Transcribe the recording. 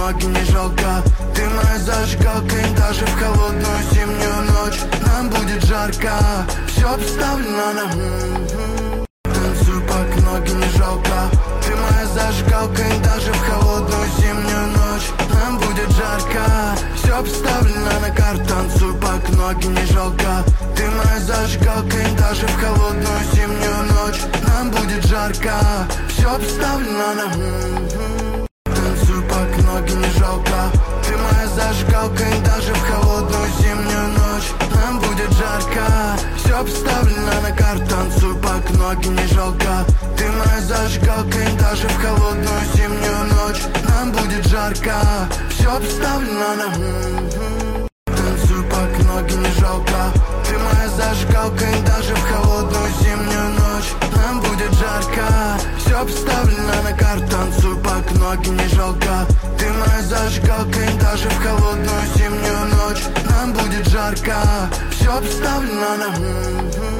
ноги не жалко. Ты моя зажигалка, и даже в холодную зимнюю ночь нам будет жарко. Все обставлено на танцуй, пока ноги не жалко. Ты моя зажигалка, и даже в холодную зимнюю ночь нам будет жарко. Все обставлено на карту, танцуй, пока ноги не жалко. Ты моя зажигалка, и даже в холодную зимнюю ночь нам будет жарко. Все обставлено на танцуй, пока ноги не жалко. Ты моя зажигалка, и даже в холодную зимнюю ночь нам будет жарко. Все обставлено на карту, танцуй, пока ноги не жалко. Ты моя зажигалка, и даже в холодную зимнюю ночь нам будет жарко. Все обставлено на танцуй, пока ноги не жалко. Ты моя зажигалка, и даже в холодную зимнюю ночь нам будет жарко. Все обставлено на карту, танцуй, пока ноги не жалко. Ты моя зажигалка, и даже в холодную зимнюю ночь нам будет жарко. Все обставлено на